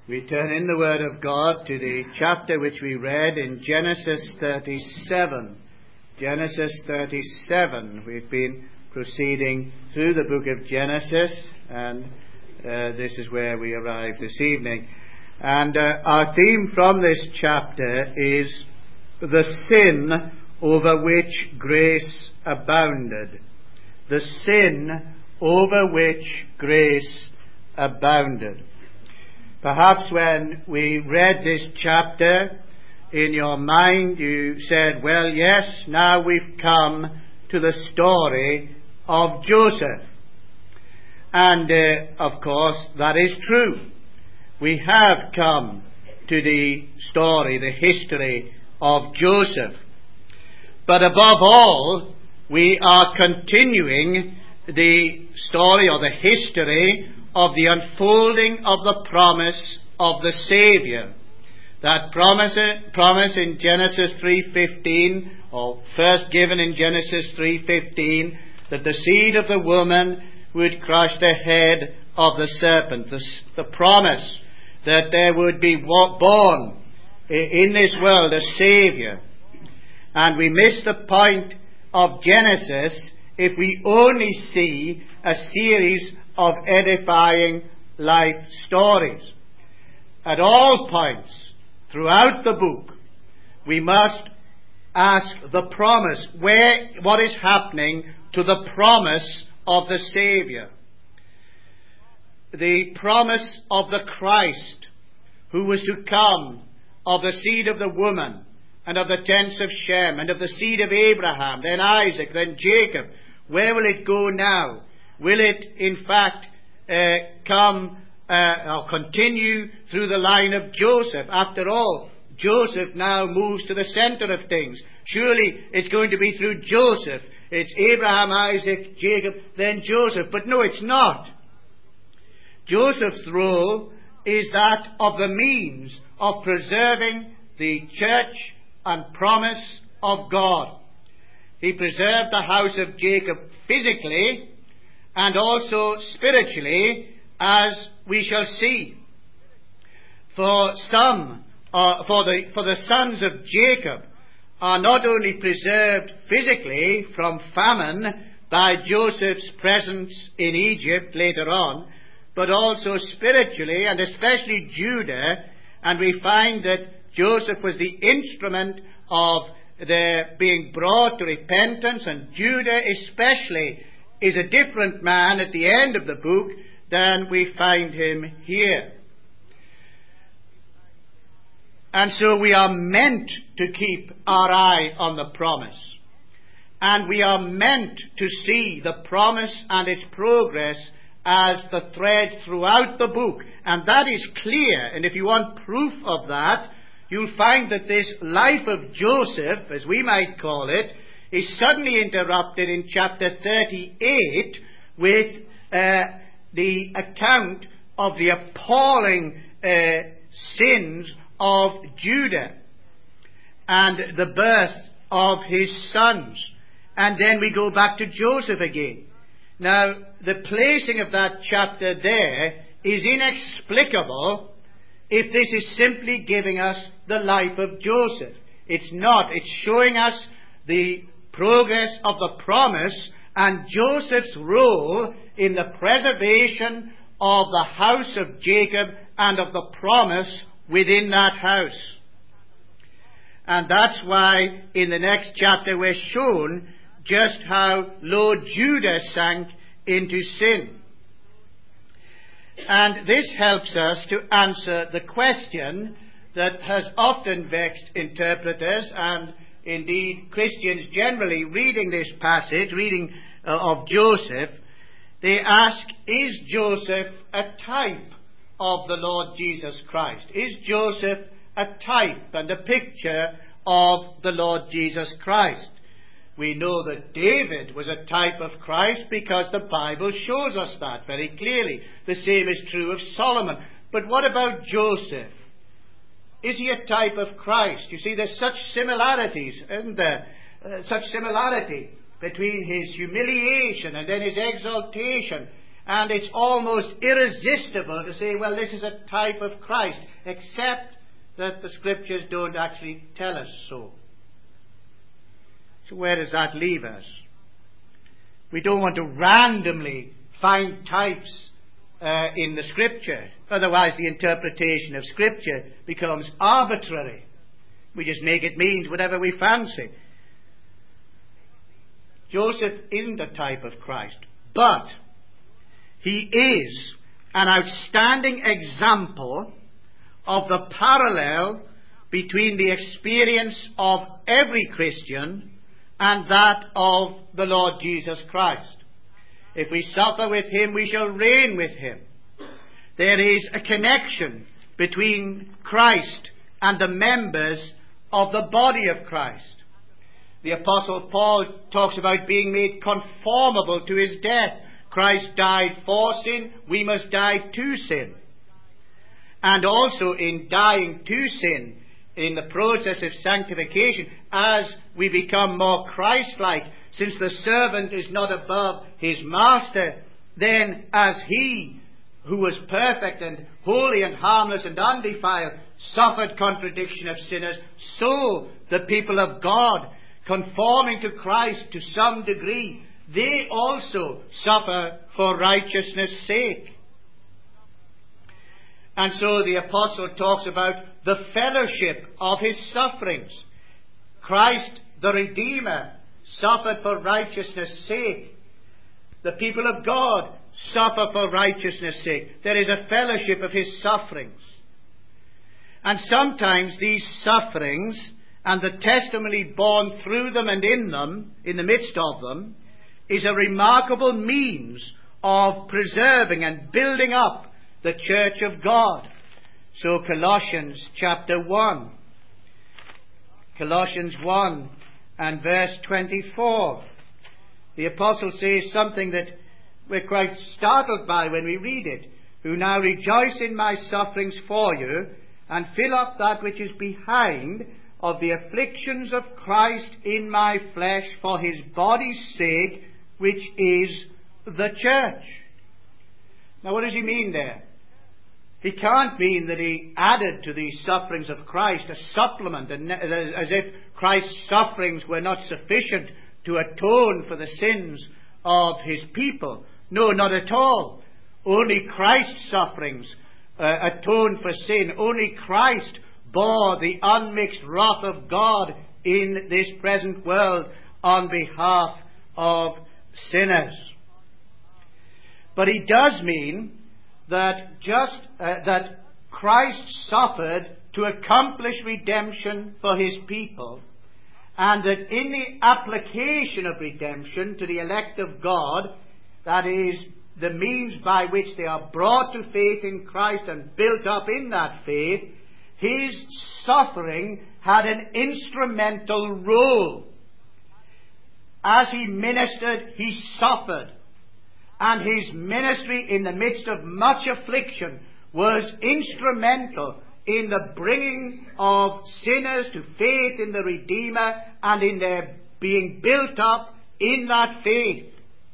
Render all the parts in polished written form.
We turn in the Word of God to the chapter which we read in Genesis 37. Genesis 37. We've been proceeding through the book of Genesis, and this is where we arrive this evening. And our theme from this chapter is the sin over which grace abounded. The sin over which grace abounded. Perhaps when we read this chapter, in your mind you said, well, yes, now we've come to the story of Joseph. And, of course, that is true. We have come to the story, the history of Joseph. But above all, we are continuing the story or the history of the unfolding of the promise of the Saviour. That promise in Genesis 3:15, or first given in Genesis 3:15, that the seed of the woman would crush the head of the serpent. The promise that there would be born in this world a Saviour. And we miss the point of Genesis if we only see a series of edifying life stories. At all points throughout the book, we must ask the promise. What is happening to the promise of the Saviour? The promise of the Christ, who was to come of the seed of the woman, and of the tents of Shem, and of the seed of Abraham, then Isaac, then Jacob. Where will it go now? Will it, in fact, come or continue through the line of Joseph? After all, Joseph now moves to the center of things. Surely it's going to be through Joseph. It's Abraham, Isaac, Jacob, then Joseph. But no, it's not. Joseph's role is that of the means of preserving the church and promise of God. He preserved the house of Jacob physically and also spiritually, as we shall see. For the sons of Jacob are not only preserved physically from famine by Joseph's presence in Egypt later on, but also spiritually, and especially Judah. And we find that Joseph was the instrument of their being brought to repentance, and Judah especially is a different man at the end of the book than we find him here. And so we are meant to keep our eye on the promise. And we are meant to see the promise and its progress as the thread throughout the book. And that is clear. And if you want proof of that, you'll find that this life of Joseph, as we might call it, is suddenly interrupted in chapter 38 with the account of the appalling sins of Judah and the birth of his sons. And then we go back to Joseph again. Now, the placing of that chapter there is inexplicable if this is simply giving us the life of Joseph. It's not. It's showing us the progress of the promise and Joseph's role in the preservation of the house of Jacob and of the promise within that house. And that's why in the next chapter we're shown just how low Judah sank into sin. And this helps us to answer the question that has often vexed interpreters and indeed Christians generally reading this passage, of Joseph. They ask, is Joseph a type of the Lord Jesus Christ? Is Joseph a type and a picture of the Lord Jesus Christ? We know that David was a type of Christ because the Bible shows us that very clearly. The same is true of Solomon. But what about Joseph? Is he a type of Christ? You see, there's such similarities, isn't there? Such similarity between his humiliation and then his exaltation And it's almost irresistible to say, well, this is a type of Christ, except that the Scriptures don't actually tell us so. So where does that leave us? We don't want to randomly find types in the Scripture. Otherwise the interpretation of Scripture becomes arbitrary. We just make it mean whatever we fancy. Joseph isn't a type of Christ, but he is an outstanding example of the parallel between the experience of every Christian and that of the Lord Jesus Christ. If we suffer with him, we shall reign with him. There is a connection between Christ and the members of the body of Christ. The Apostle Paul talks about being made conformable to his death. Christ died for sin, we must die to sin. And also in dying to sin, in the process of sanctification, as we become more Christ-like, since the servant is not above his master, then as he, who was perfect and holy and harmless and undefiled, suffered contradiction of sinners, so the people of God, conforming to Christ to some degree, they also suffer for righteousness' sake. And so the apostle talks about the fellowship of his sufferings. Christ, the Redeemer, suffered for righteousness' sake. The people of God suffer for righteousness' sake. There is a fellowship of his sufferings. And sometimes these sufferings and the testimony borne through them and in them, in the midst of them, is a remarkable means of preserving and building up the church of God. So Colossians chapter 1. Colossians 1 and verse 24. The apostle says something that we're quite startled by when we read it. Who now rejoice in my sufferings for you, and fill up that which is behind of the afflictions of Christ in my flesh for his body's sake, which is the church. Now what does he mean there? He can't mean that he added to the sufferings of Christ a supplement, as if Christ's sufferings were not sufficient to atone for the sins of his people. No, not at all. Only Christ's sufferings atoned for sin. Only Christ bore the unmixed wrath of God in this present world on behalf of sinners. But he does mean that that Christ suffered to accomplish redemption for his people, and that in the application of redemption to the elect of God, that is, the means by which they are brought to faith in Christ and built up in that faith, his suffering had an instrumental role. As he ministered, he suffered. And his ministry in the midst of much affliction was instrumental in the bringing of sinners to faith in the Redeemer and in their being built up in that faith.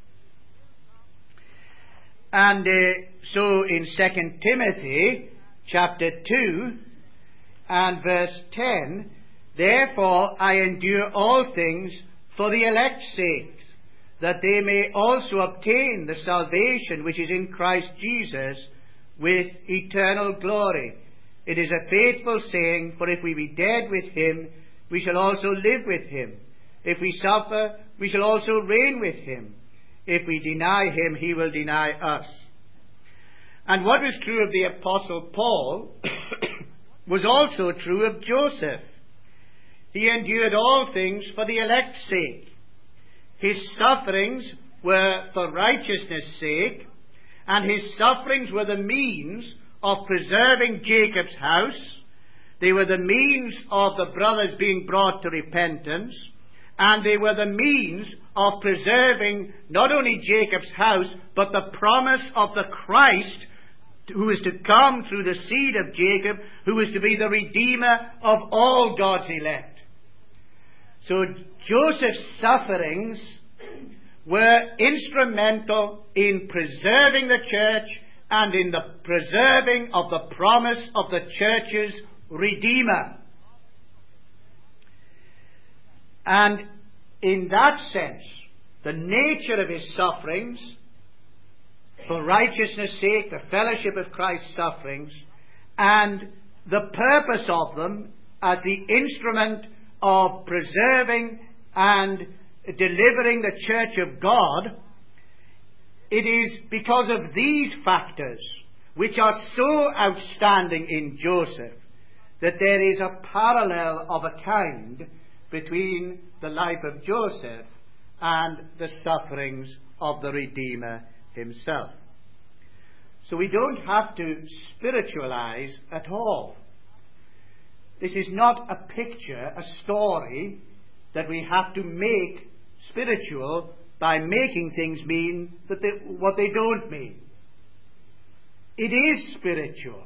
And so in 2 Timothy chapter 2 and verse 10, therefore I endure all things for the elect's sake, that they may also obtain the salvation which is in Christ Jesus with eternal glory. It is a faithful saying, for if we be dead with him, we shall also live with him. If we suffer, we shall also reign with him. If we deny him, he will deny us. And what was true of the Apostle Paul was also true of Joseph. He endured all things for the elect's sake. His sufferings were for righteousness' sake, and his sufferings were the means of preserving Jacob's house. They were the means of the brothers being brought to repentance, and they were the means of preserving not only Jacob's house, but the promise of the Christ who is to come through the seed of Jacob, who is to be the Redeemer of all God's elect. So Joseph's sufferings were instrumental in preserving the church and in the preserving of the promise of the church's Redeemer. And in that sense, the nature of his sufferings, for righteousness' sake, the fellowship of Christ's sufferings, and the purpose of them as the instrument of preserving and delivering the church of God, it is because of these factors, which are so outstanding in Joseph, that there is a parallel of a kind between the life of Joseph and the sufferings of the Redeemer himself. So we don't have to spiritualize at all. This is not a picture, a story that we have to make spiritual by making things mean what they don't mean. It is spiritual.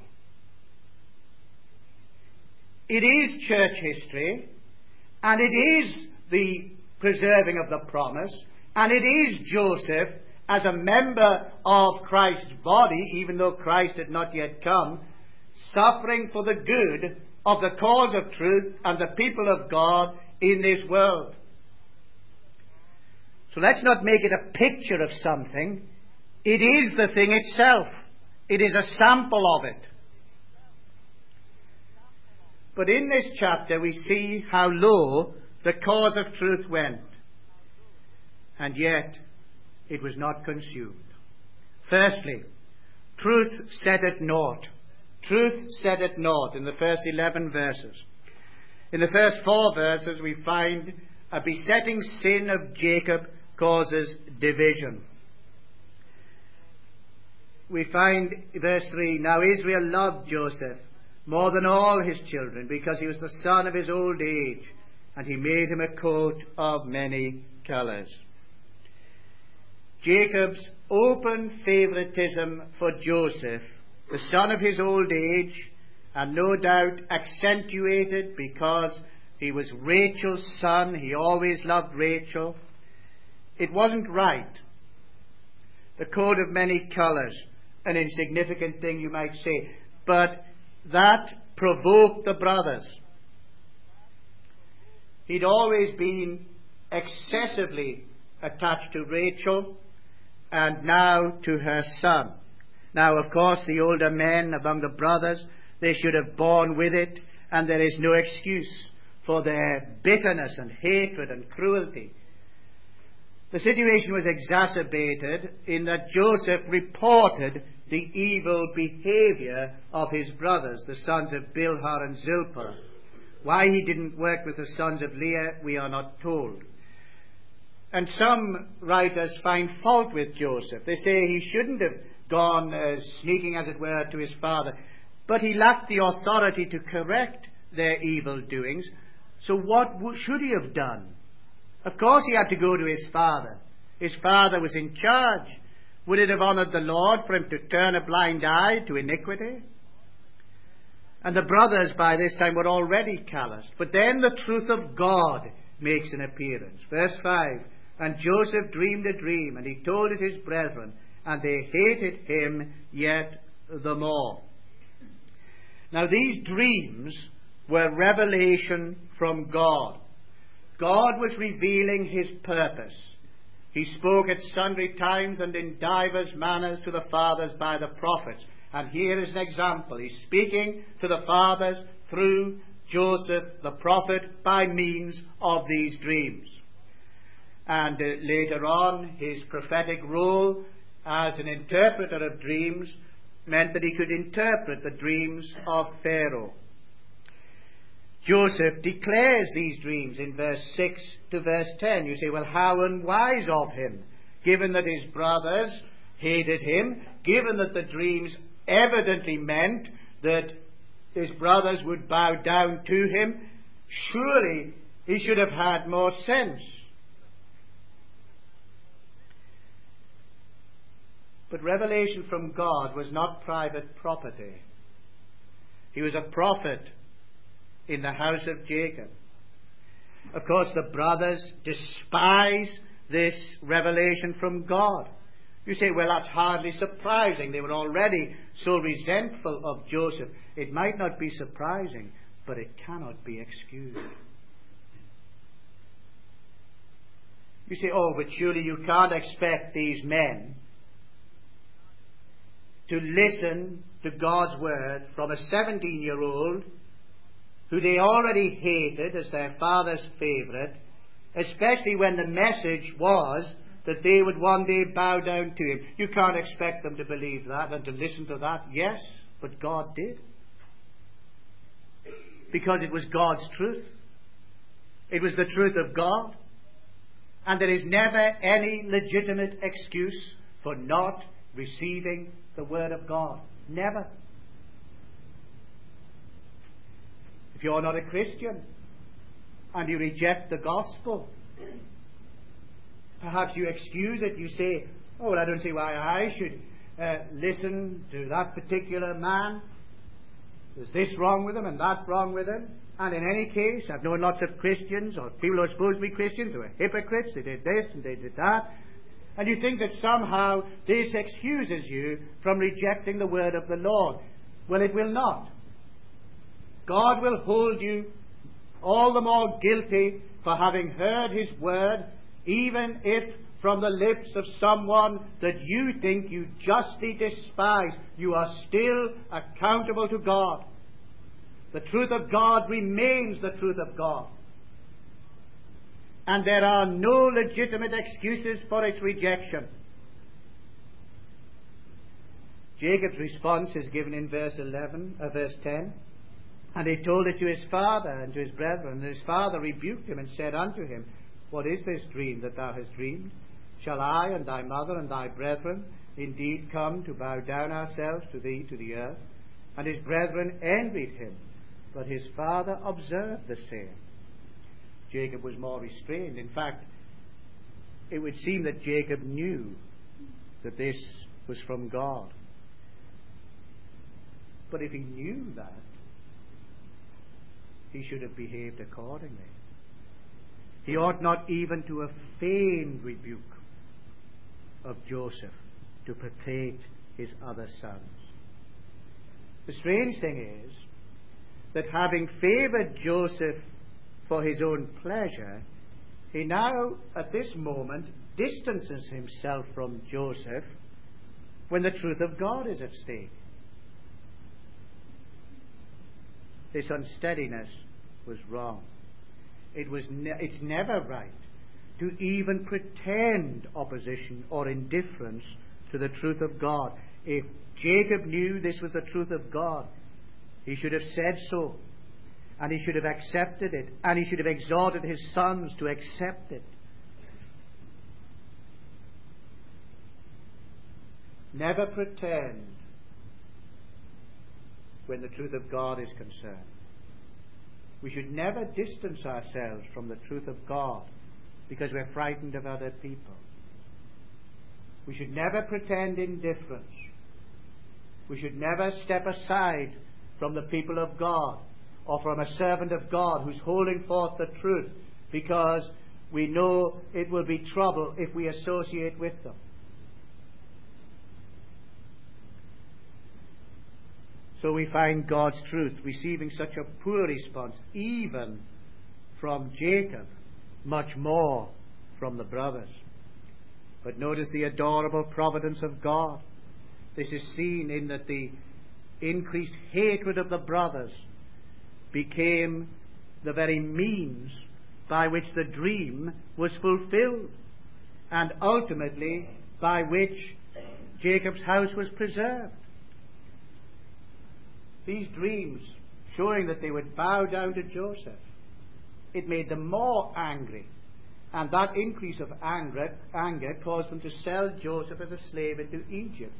It is church history, and it is the preserving of the promise, and it is Joseph as a member of Christ's body, even though Christ had not yet come, suffering for the good of the cause of truth and the people of God in this world. So let's not make it a picture of something. It is the thing itself. It is a sample of it. But in this chapter we see how low the cause of truth went. And yet it was not consumed. Firstly, truth set at naught. Truth set at naught in the first 11 verses. In the first 4 verses we find a besetting sin of Jacob causes division. We find verse 3, now Israel loved Joseph more than all his children, because he was the son of his old age, and he made him a coat of many colours. Jacob's open favoritism for Joseph, the son of his old age, and no doubt accentuated because he was Rachel's son, he always loved Rachel. It wasn't right. The coat of many colours, an insignificant thing you might say, but that provoked the brothers. He'd always been excessively attached to Rachel, and now to her son. Now, of course, the older men among the brothers, they should have borne with it, and there is no excuse for their bitterness and hatred and cruelty. The situation was exacerbated in that Joseph reported the evil behavior of his brothers, the sons of Bilhah and Zilpah. Why he didn't work with the sons of Leah, we are not told. And some writers find fault with Joseph. They say he shouldn't have gone sneaking, as it were, to his father. But he lacked the authority to correct their evil doings. So what should he have done? Of course he had to go to his father. His father was in charge. Would it have honoured the Lord for him to turn a blind eye to iniquity? And the brothers by this time were already calloused. But then the truth of God makes an appearance. Verse 5, and Joseph dreamed a dream, and he told it his brethren, and they hated him yet the more. Now these dreams were revelation from God. God was revealing his purpose. He spoke at sundry times and in divers manners to the fathers by the prophets. And here is an example. He's speaking to the fathers through Joseph the prophet by means of these dreams. And later on, his prophetic role as an interpreter of dreams meant that he could interpret the dreams of Pharaoh. Joseph declares these dreams in verse 6 to verse 10. You say, well, how unwise of him, given that his brothers hated him, given that the dreams evidently meant that his brothers would bow down to him. Surely he should have had more sense. But revelation from God was not private property. He was a prophet in the house of Jacob. Of course, the brothers despise this revelation from God. You say, well, that's hardly surprising. They were already so resentful of Joseph. It might not be surprising, but it cannot be excused. You say, oh, but surely you can't expect these men to listen to God's word from a 17-year-old who they already hated as their father's favourite, especially when the message was that they would one day bow down to him. You can't expect them to believe that and to listen to that. Yes, but God did. Because it was God's truth. It was the truth of God. And there is never any legitimate excuse for not receiving the word of God. Never. If you're not a Christian and you reject the gospel, perhaps you excuse it. You say, oh, well, I don't see why I should listen to that particular man. There's this wrong with him and that wrong with him. And in any case, I've known lots of Christians or people who are supposed to be Christians who are hypocrites. They did this and they did that. And you think that somehow this excuses you from rejecting the word of the Lord. Well, it will not. God will hold you all the more guilty for having heard his word, even if from the lips of someone that you think you justly despise, you are still accountable to God. The truth of God remains the truth of God. And there are no legitimate excuses for its rejection. Jacob's response is given in verse 10. And he told it to his father and to his brethren. And his father rebuked him and said unto him, what is this dream that thou hast dreamed? Shall I and thy mother and thy brethren indeed come to bow down ourselves to thee to the earth? And his brethren envied him, but his father observed the same. Jacob was more restrained. In fact, it would seem that Jacob knew that this was from God. But if he knew that, he should have behaved accordingly. He ought not even to have feigned rebuke of Joseph to placate his other sons. The strange thing is that having favoured Joseph for his own pleasure, he now, at this moment, distances himself from Joseph when the truth of God is at stake. This unsteadiness was wrong. It's never right to even pretend opposition or indifference to the truth of God. If Jacob knew this was the truth of God, he should have said so, and he should have accepted it, and he should have exhorted his sons to accept it. Never pretend when the truth of God is concerned. We should never distance ourselves from the truth of God because we're frightened of other people. We should never pretend indifference. We should never step aside from the people of God or from a servant of God who's holding forth the truth because we know it will be trouble if we associate with them. So we find God's truth receiving such a poor response, even from Jacob, much more from the brothers. But notice the adorable providence of God. This is seen in that the increased hatred of the brothers became the very means by which the dream was fulfilled, and ultimately by which Jacob's house was preserved. These dreams showing that they would bow down to Joseph, it made them more angry. And that increase of anger caused them to sell Joseph as a slave into Egypt.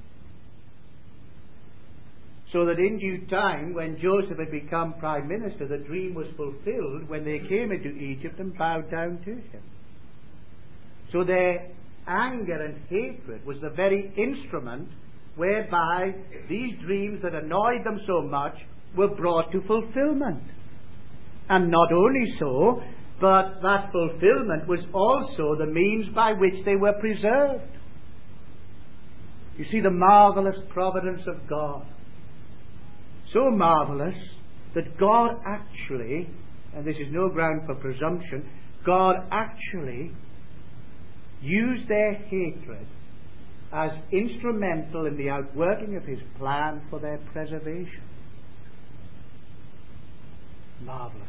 So that in due time, when Joseph had become prime minister, the dream was fulfilled when they came into Egypt and bowed down to him. So their anger and hatred was the very instrument whereby these dreams that annoyed them so much were brought to fulfillment. And not only so, but that fulfillment was also the means by which they were preserved. You see the marvelous providence of God. So marvelous that God actually, and this is no ground for presumption, God actually used their hatred as instrumental in the outworking of his plan for their preservation. Marvelous.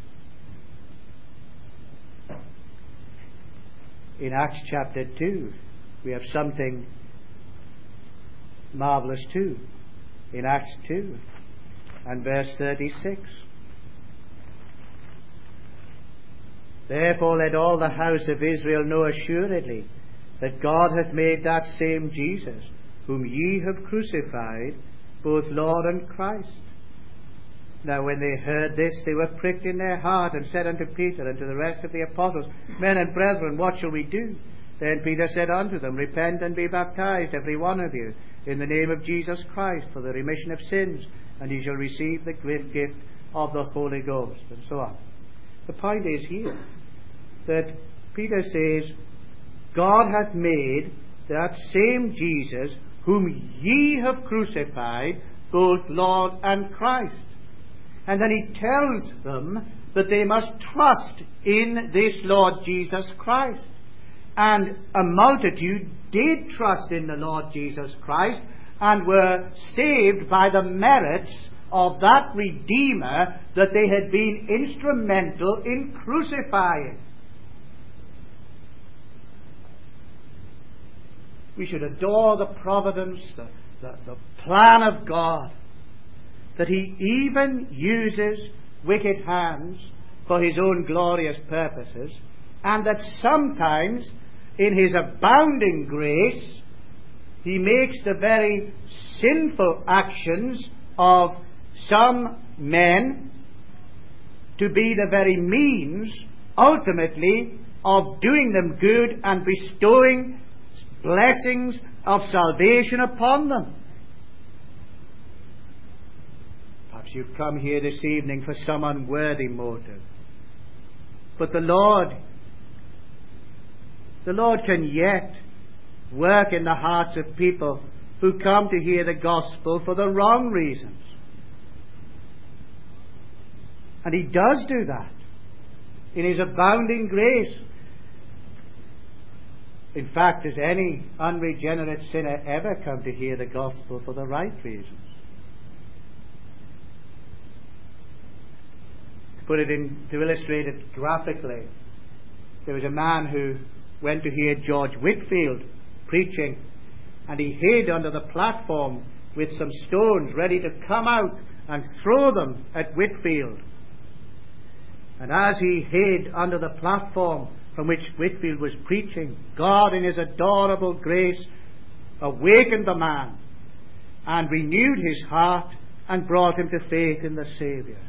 In Acts chapter 2, we have something marvelous too. In Acts 2 and verse 36. Therefore let all the house of Israel know assuredly that God hath made that same Jesus, whom ye have crucified, both Lord and Christ. Now when they heard this, they were pricked in their heart, and said unto Peter and to the rest of the apostles, Men and brethren, what shall we do? Then Peter said unto them, Repent and be baptized, every one of you, in the name of Jesus Christ, for the remission of sins, and ye shall receive the great gift of the Holy Ghost, and so on. The point is here that Peter says, God hath made that same Jesus, whom ye have crucified, both Lord and Christ. And then he tells them that they must trust in this Lord Jesus Christ. And a multitude did trust in the Lord Jesus Christ and were saved by the merits of that Redeemer that they had been instrumental in crucifying. We should adore the providence, the plan of God, that he even uses wicked hands for his own glorious purposes, and that sometimes in his abounding grace he makes the very sinful actions of some men to be the very means ultimately of doing them good and bestowing blessings of salvation upon them. Perhaps you've come here this evening for some unworthy motive. But the Lord can yet work in the hearts of people who come to hear the gospel for the wrong reasons. And he does do that in his abounding grace. In fact, does any unregenerate sinner ever come to hear the gospel for the right reasons? To illustrate it graphically, there was a man who went to hear George Whitefield preaching, and he hid under the platform with some stones ready to come out and throw them at Whitefield. And as he hid under the platform from which Whitefield was preaching, God in his adorable grace awakened the man and renewed his heart and brought him to faith in the Saviour.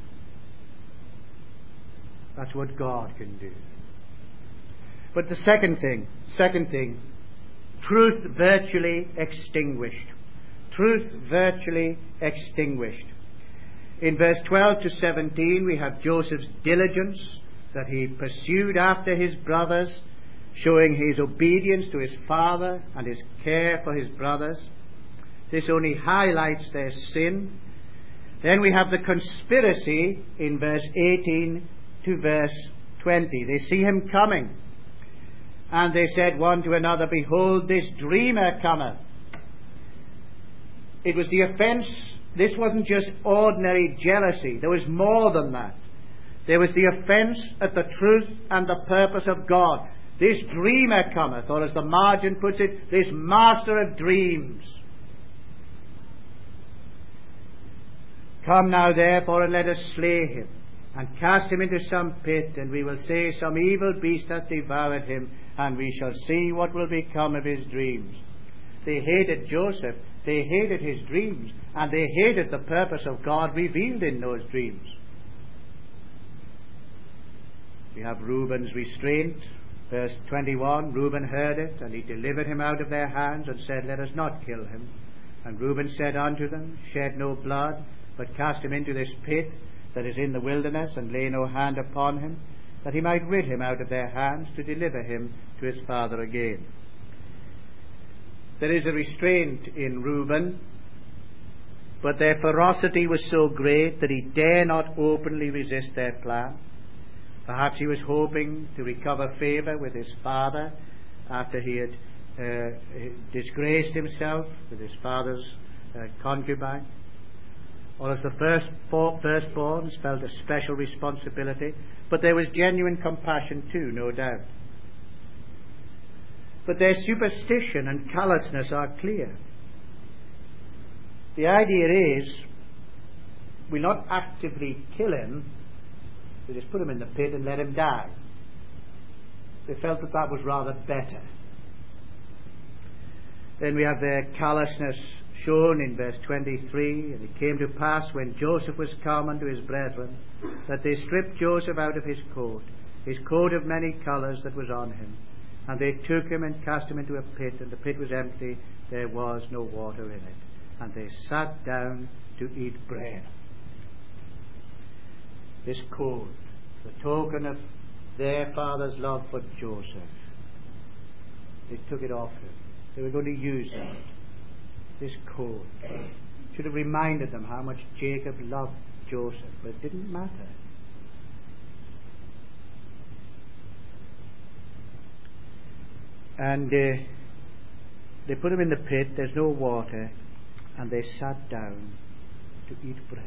That's what God can do. But the second thing, truth virtually extinguished. Truth virtually extinguished. In verse 12 to 17 we have Joseph's diligence, that he pursued after his brothers, showing his obedience to his father and his care for his brothers. This only highlights their sin. Then we have the conspiracy in verse 18 to verse 20. They see him coming, and they said one to another, Behold, this dreamer cometh. It was the offence. This wasn't just ordinary jealousy. There was more than that. There was the offence at the truth and the purpose of God. This dreamer cometh, or as the margin puts it, this master of dreams. Come now therefore, and let us slay him, and cast him into some pit, and we will say, Some evil beast hath devoured him, and we shall see what will become of his dreams. They hated Joseph, they hated his dreams, and they hated the purpose of God revealed in those dreams. We have Reuben's restraint, verse 21. Reuben heard it, and he delivered him out of their hands, and said, Let us not kill him. And Reuben said unto them, Shed no blood, but cast him into this pit that is in the wilderness, and lay no hand upon him, that he might rid him out of their hands to deliver him to his father again. There is a restraint in Reuben, but their ferocity was so great that he dare not openly resist their plan. Perhaps he was hoping to recover favour with his father after he had disgraced himself with his father's concubine. Or as the firstborns felt a special responsibility, but there was genuine compassion too, no doubt. But their superstition and callousness are clear. The idea is, we'll not actively kill him, we just put him in the pit and let him die. They felt that that was rather better. Then we have their callousness shown in verse 23. And it came to pass, when Joseph was come unto his brethren, that they stripped Joseph out of his coat of many colours that was on him. And they took him and cast him into a pit, and the pit was empty, there was no water in it. And they sat down to eat bread. This coat, the token of their father's love for Joseph, they took it off him. They were going to use it. This coat should have reminded them how much Jacob loved Joseph, but it didn't matter. And they put him in the pit, there's no water, and they sat down to eat bread.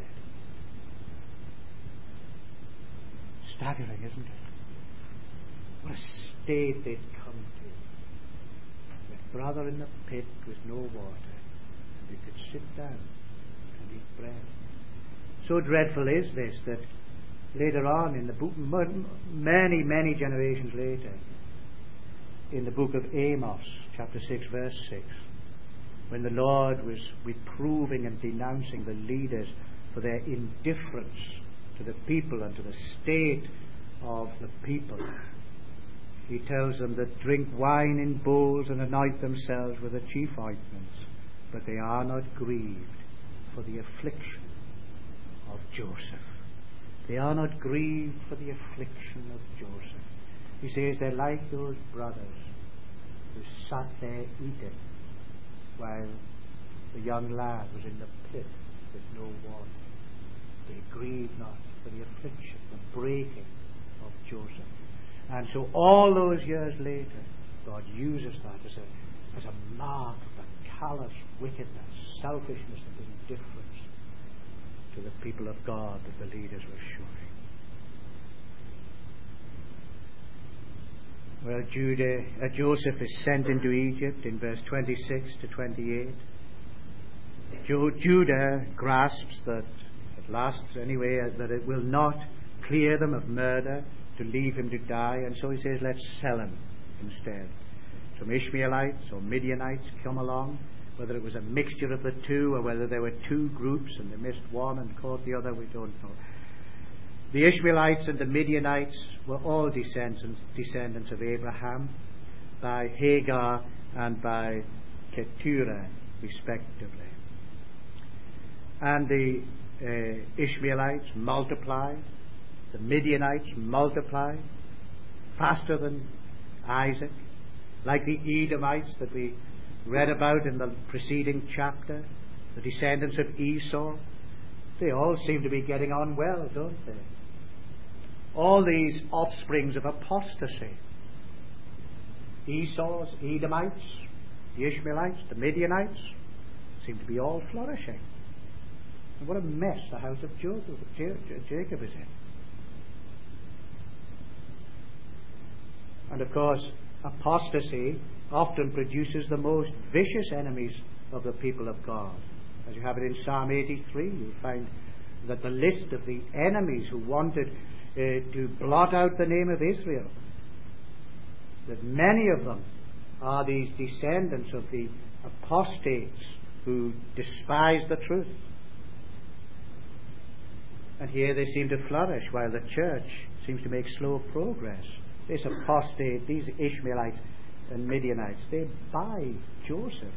Staggering, isn't it? What a state they'd come to. Their brother in the pit with no water, and they could sit down and eat bread. So dreadful is this that later on in the book, many generations later, in the book of Amos, chapter 6, verse 6, when the Lord was reproving and denouncing the leaders for their indifference to the people and to the state of the people, he tells them that drink wine in bowls and anoint themselves with the chief ointments, but they are not grieved for the affliction of Joseph. They are not grieved for the affliction of Joseph. He says they're like those brothers who sat there eating while the young lad was in the pit with no water. They grieved not for the affliction, the breaking of Joseph. And so all those years later, God uses that as a mark of the callous wickedness, selfishness and indifference to the people of God that the leaders were showing. Well, Joseph is sent into Egypt in verse 26 to 28. Judah grasps that, at last anyway, that it will not clear them of murder to leave him to die, and so he says, let's sell him instead. Some Ishmaelites or Midianites come along, whether it was a mixture of the two or whether there were two groups and they missed one and caught the other, we don't know. The Ishmaelites and the Midianites were all descendants of Abraham by Hagar and by Keturah, respectively. And the Ishmaelites multiplied, the Midianites multiplied faster than Isaac, like the Edomites that we read about in the preceding chapter, the descendants of Esau. They all seem to be getting on well, don't they? All these offsprings of apostasy. Esau's Edomites, the Ishmaelites, the Midianites, seem to be all flourishing. And what a mess the house of Jacob is in. And of course, apostasy often produces the most vicious enemies of the people of God. As you have it in Psalm 83, you find that the list of the enemies who wanted to blot out the name of Israel, that many of them are these descendants of the apostates who despise the truth. And here they seem to flourish while the church seems to make slow progress. This apostate, these Ishmaelites and Midianites, they buy Joseph.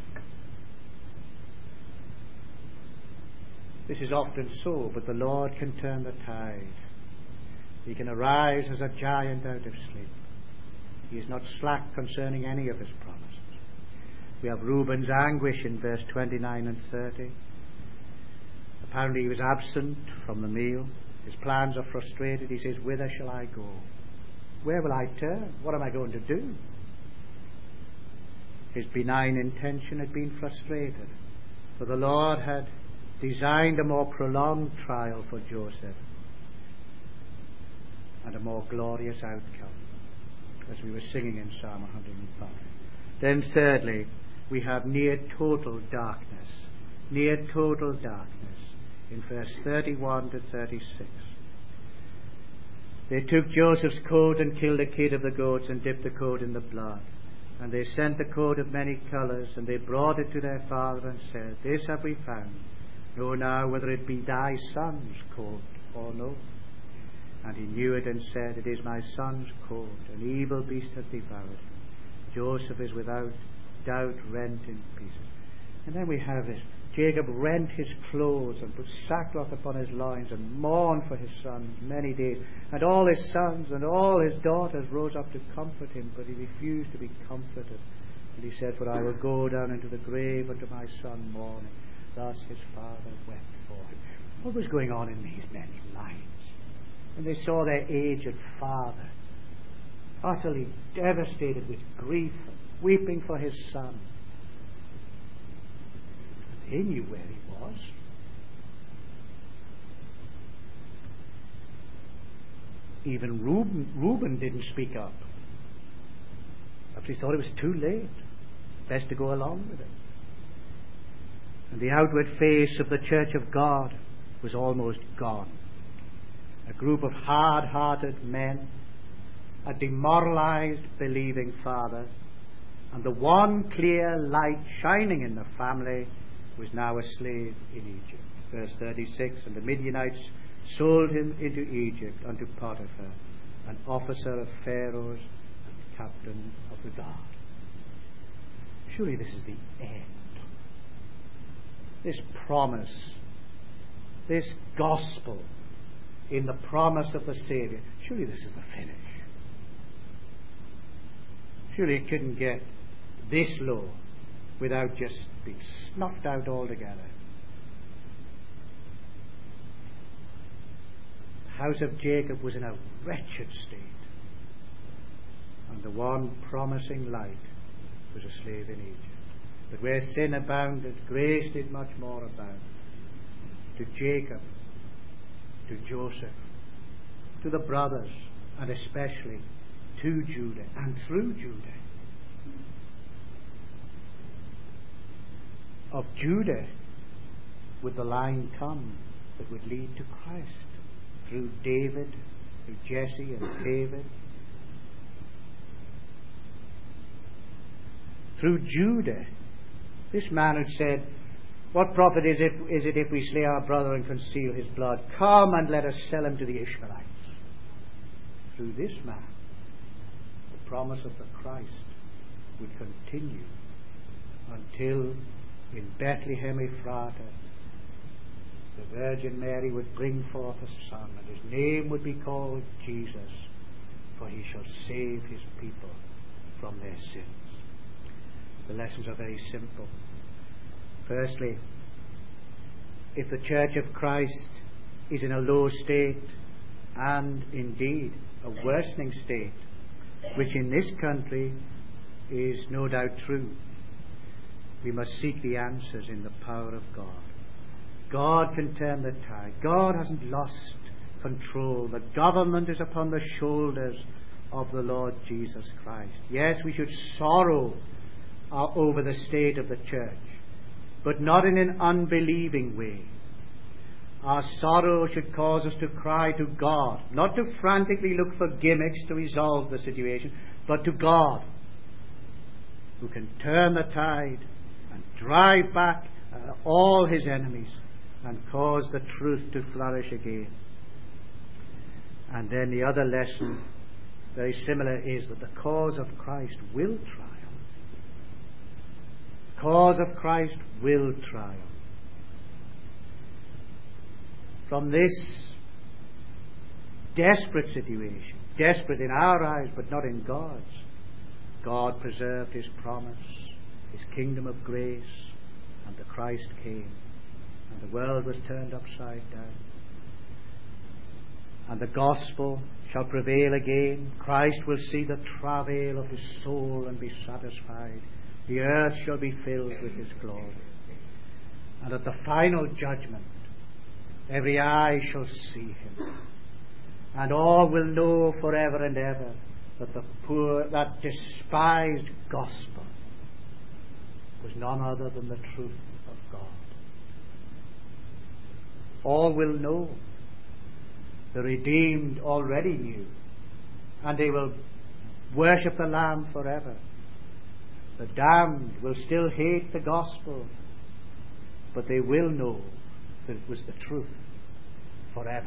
This is often so, but the Lord can turn the tide. He can arise as a giant out of sleep. He is not slack concerning any of his promises. We have Reuben's anguish in verse 29 and 30. Apparently he was absent from the meal. His plans are frustrated. He says, whither shall I go? Where will I turn? What am I going to do? His benign intention had been frustrated, for the Lord had designed a more prolonged trial for Joseph and a more glorious outcome, as we were singing in Psalm 105. Then thirdly, we have near total darkness. Near total darkness in verse 31 to 36. They took Joseph's coat and killed a kid of the goats and dipped the coat in the blood. And they sent the coat of many colours, and they brought it to their father and said, this have we found. Know now whether it be thy son's coat or no. And he knew it and said, it is my son's coat. An evil beast hath devoured him. Joseph is without doubt rent in pieces. And then we have it. Jacob rent his clothes and put sackcloth upon his loins and mourned for his sons many days. And all his sons and all his daughters rose up to comfort him, but he refused to be comforted. And he said, for I will go down into the grave unto my son mourning. Thus his father wept for him. What was going on in these men's minds when they saw their aged father utterly devastated with grief, weeping for his son? They knew where he was. Even Reuben didn't speak up. After he thought it was too late. Best to go along with it. And the outward face of the church of God was almost gone. A group of hard-hearted men, a demoralized, believing father, and the one clear light shining in the family was now a slave in Egypt. Verse 36, and the Midianites sold him into Egypt unto Potiphar, an officer of Pharaoh's and captain of the guard. Surely this is the end. This promise, this gospel in the promise of the Saviour, surely this is the finish. Surely it couldn't get this low without just being snuffed out altogether. The house of Jacob was in a wretched state, and the one promising light was a slave in Egypt. But where sin abounded, grace did much more abound. To Jacob, to Joseph, to the brothers, and especially to Judah, and through Judah. Of Judah would the line come that would lead to Christ, through David, through Jesse and David. Through Judah, this man who said, what profit is it if we slay our brother and conceal his blood? Come and let us sell him to the Ishmaelites. Through this man, the promise of the Christ would continue until in Bethlehem Ephrata the Virgin Mary would bring forth a son, and his name would be called Jesus, for he shall save his people from their sins. The lessons are very simple. Firstly, if the Church of Christ is in a low state, and indeed a worsening state, which in this country is no doubt true, we must seek the answers in the power of God. God can turn the tide. God hasn't lost control. The government is upon the shoulders of the Lord Jesus Christ. Yes, we should sorrow over the state of the church, but not in an unbelieving way. Our sorrow should cause us to cry to God, not to frantically look for gimmicks to resolve the situation, but to God, who can turn the tide and drive back all his enemies and cause the truth to flourish again. And then the other lesson, very similar, is that the cause of Christ will triumph. The cause of Christ will triumph. From this desperate situation, desperate in our eyes but not in God's, God preserved his promise, his kingdom of grace, and the Christ came, and the world was turned upside down. And the gospel shall prevail again. Christ will see the travail of his soul and be satisfied. The earth shall be filled with his glory. And at the final judgment, every eye shall see him. And all will know forever and ever that that despised gospel was none other than the truth of God. All will know. The redeemed already knew, and they will worship the Lamb forever. The damned will still hate the gospel, but they will know that it was the truth forever.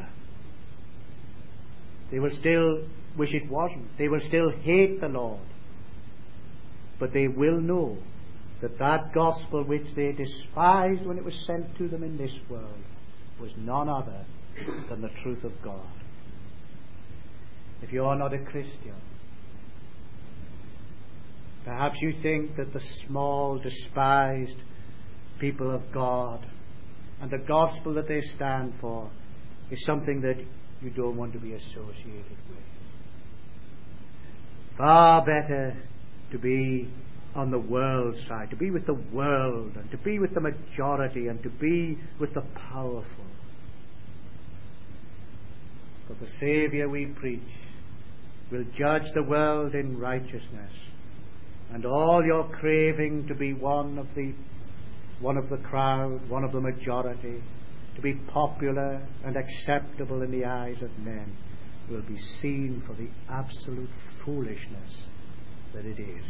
They will still wish it wasn't. They will still hate the Lord, but they will know that that gospel which they despised when it was sent to them in this world was none other than the truth of God. If you are not a Christian, perhaps you think that the small, despised people of God and the gospel that they stand for is something that you don't want to be associated with. Far better to be on the world side, to be with the world and to be with the majority and to be with the powerful. But the Saviour we preach will judge the world in righteousness, and all your craving to be one of the crowd, one of the majority, to be popular and acceptable in the eyes of men, will be seen for the absolute foolishness that it is.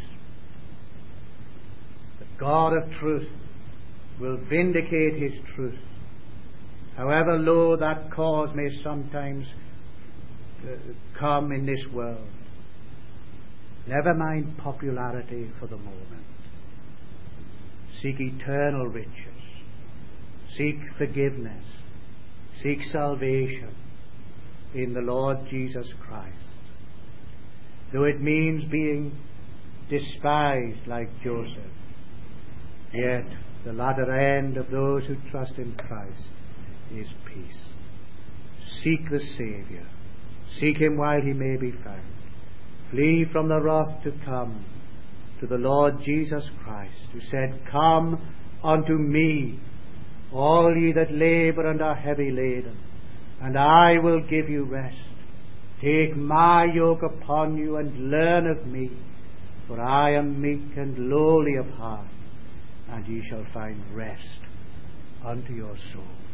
The God of truth will vindicate his truth, however low that cause may sometimes come in this world. Never mind popularity for the moment. Seek eternal riches. Seek forgiveness. Seek salvation in the Lord Jesus Christ. Though it means being despised like Joseph, yet the latter end of those who trust in Christ is peace. Seek the Saviour. Seek him while he may be found. Flee from the wrath to come to the Lord Jesus Christ, who said, "Come unto me, all ye that labour and are heavy laden, and I will give you rest. Take my yoke upon you and learn of me, for I am meek and lowly of heart, and ye shall find rest unto your souls."